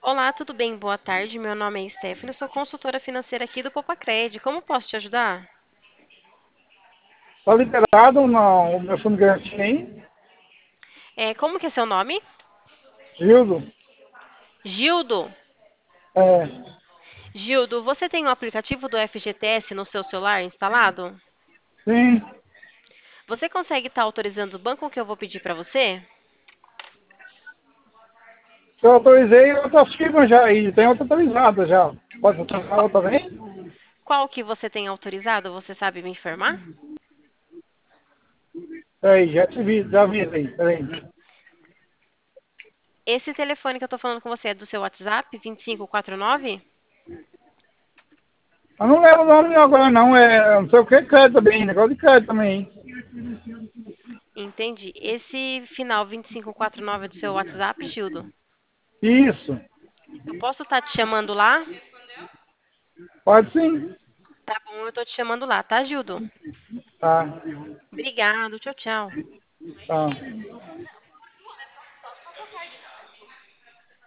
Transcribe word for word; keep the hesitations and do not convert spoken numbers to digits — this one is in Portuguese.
Olá, tudo bem? Boa tarde. Meu nome é Stephanie, eu sou consultora financeira aqui do Popacred. Como posso te ajudar? Está liberado não, o meu fundo de garantia, hein? É, como que é seu nome? Gildo? Gildo. É, Gildo, você tem o aplicativo do F G T S no seu celular instalado? sim. Você consegue estar autorizando o banco que eu vou pedir para você? Eu autorizei outras firmas já aí, tem outra autorizada já. Pode autorizar outra também? Qual que você tem autorizado? Você sabe me informar? Peraí, já te vi, já vi aí, peraí. Esse telefone que eu estou falando com você é do seu WhatsApp, vinte e cinco quarenta e nove? Eu não lembro o nome agora não, é não sei o que, crédito também, negócio de crédito também. Entendi. Esse final vinte e cinco quarenta e nove é do seu WhatsApp, Gildo? Isso, Eu posso estar te chamando lá? pode sim. Tá bom, eu tô te chamando lá, tá, Gildo? Tá, Obrigado, tchau, tchau. tá.